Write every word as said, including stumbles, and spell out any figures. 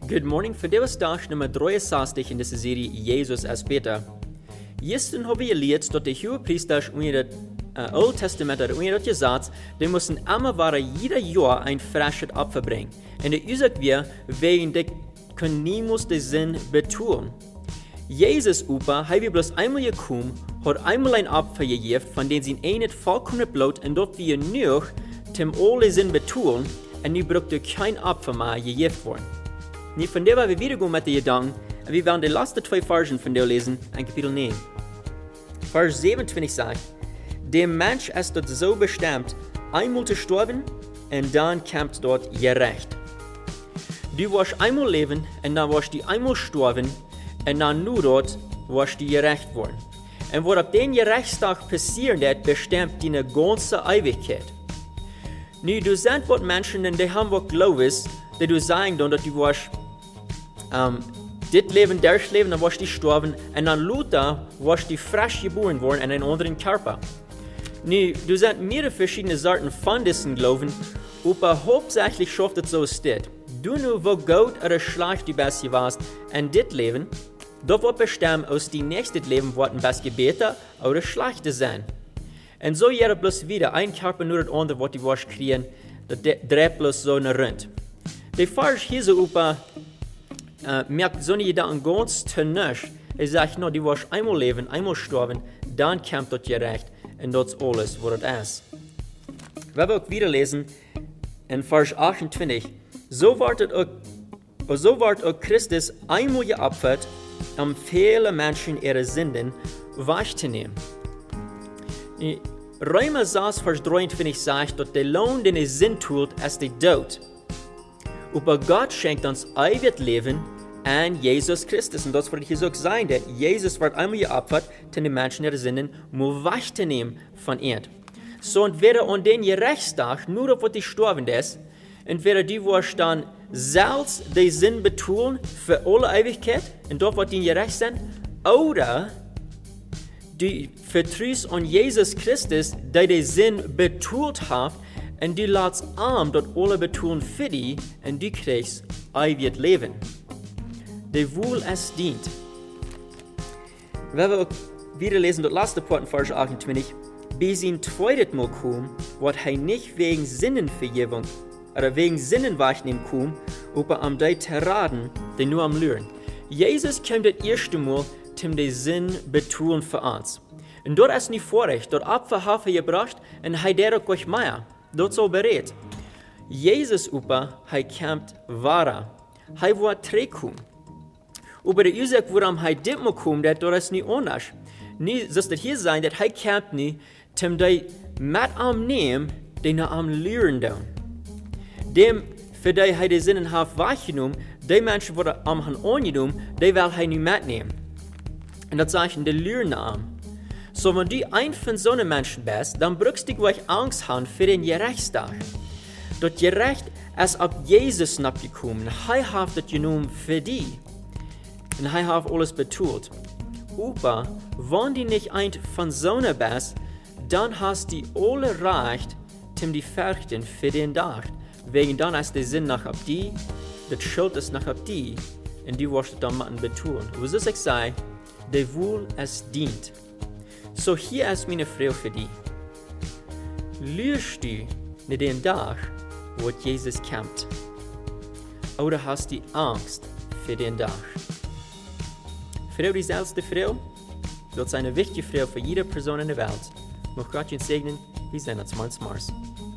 Good morning, för det var dag nummer dreiundsechzig in dieser Serie Jesus als Peter. Gestern haben wir gelehrt, dass die Hohepriester unter das uh, Old Testament hat unter das gesagt, die mussten immer wieder jeder Jahr ein frisches Opfer bringen. Und der sagt wir, wegen der können niemals den Sinn betonen. Jesus Opa, hat wir bloß einmal gekommen, hat einmal ein Opfer gegeben, von dem sie ein nicht vollkommen blut und dort wir nur zum alle Sinn betonen, und nu braucht kein Opfer mehr gegeben worden. Nu von der wir wieder gehen mit den Gedanken, und wir werden die letzten zwei Versen von der lesen, in Kapitel neun. Vers siebenundzwanzig sagt, der Mensch ist dort so bestimmt, einmal zu sterben, und dann kommt dort gerecht. Du wirst einmal leben, und dann wirst du einmal sterben, und dann nur dort wirst du gerecht worden. Und was auf den Gerechtstag passieren wird, bestimmt deine ganze Ewigkeit. Nu, du sind wat Menschen, die haben wat Glaubens, die du sagen, dass du wirst, um, dit Leben, das Leben, dann wirst du sterben, und dann Luther wirst du frisch geboren worden in einen anderen Körper. Nu, du sind mehrere verschiedene Sorten von diesen Glauben, aber hauptsächlich schafft es so steht. Du nur, wo gut oder schlecht du bist gewesen in dit Leben, das wird bestimmt aus dem nächsten Leben, wird ein bisschen besser oder schlechter sein. Und so jeder bloß wieder ein Körper nur das andere, was die wirst kriegen, das dreht bloß so eine Rund. Die Vers hier so über, äh, merkt so eine Gedanken ganz tönnisch. Er sagt, no, die wirst einmal leben, einmal sterben, dann kommt das gerecht, und das ist alles, was das ist. Wenn wir auch wieder lesen, in Vers achtundzwanzig, so wird auch, so wird auch Christus einmal geopfert, um viele Menschen ihre Sünden wegzunehmen. Römer sechs, Vers dreiundzwanzig sagt, dass der Lohn, den er Sinn tut, ist der Tod. Aber Gott schenkt uns ewiges Leben an Jesus Christus. Und das wird hier so sein, dass Jesus wird einmal geopfert, um die Menschen ihre Sünden wegzunehmen von ihm. So entweder an den Gerichtstag, nur auf was die sterben ist, entweder die wirst dann selbst den Sinn betun für alle Ewigkeit, und dort wird die gerecht sein, oder du vertraust an Jesus Christus, der den Sinn betont hat, und du lässt arm dort alle betun für dich, und du kriegst ewiges Leben. Der wohl es dient. Wenn wir auch wieder lesen, das letzte Part in Vers achtundzwanzig, bis ihn zweites Mal kommen, wird er nicht wegen Sinnenvergebung oder wegen Sinnenwahrnehmung kommen, aber am die Terraden, die nur am Lüren. Jesus kommt das erste Mal, um den Sinn betonen für uns. Und dort ist nicht vorrecht, dort Opfer habe gebracht, und er der euch mehr. Dort so bereit. Jesus Opa, er kommt wahrer. Er wird zurückkommen. Aber der Ursache, warum er dit mal kommt, dort ist nicht anders. Nicht, dass das hier sein, dass er kommt nicht, um die mit am nehmen, die noch am Lehren tun. Dem, für die er die Sinnen hat wahrgenommen, die Menschen, die am han angenommen, die will er nicht mitnehmen. Und das sage ich in der Lehren an. So, wenn du ein von so einem Menschen bist, dann brauchst du gleich Angst haben für den Gerichtstag. Das Gericht ist ab Jesus nachgekommen. Er hat das genommen für dich. Und er hat alles betont. Aber wenn du nicht ein von so einem bist, dann hast du alle Recht, um die Fürchten für den Tag. Wegen dann ist der Sinn nach ab die, das Schuld ist nach ab die, und du wirst es dann machen betonen. Was soll ich sagen? Der wohl es dient. So hier ist meine Frage für dich. Lügst du nicht den Tag, wo Jesus kommt? Oder hast du Angst für den Tag? Frau, die selbst Frau, das ist eine wichtige Frage für jede Person in der Welt. Möge Gott uns segnen, wir sehen uns morgen.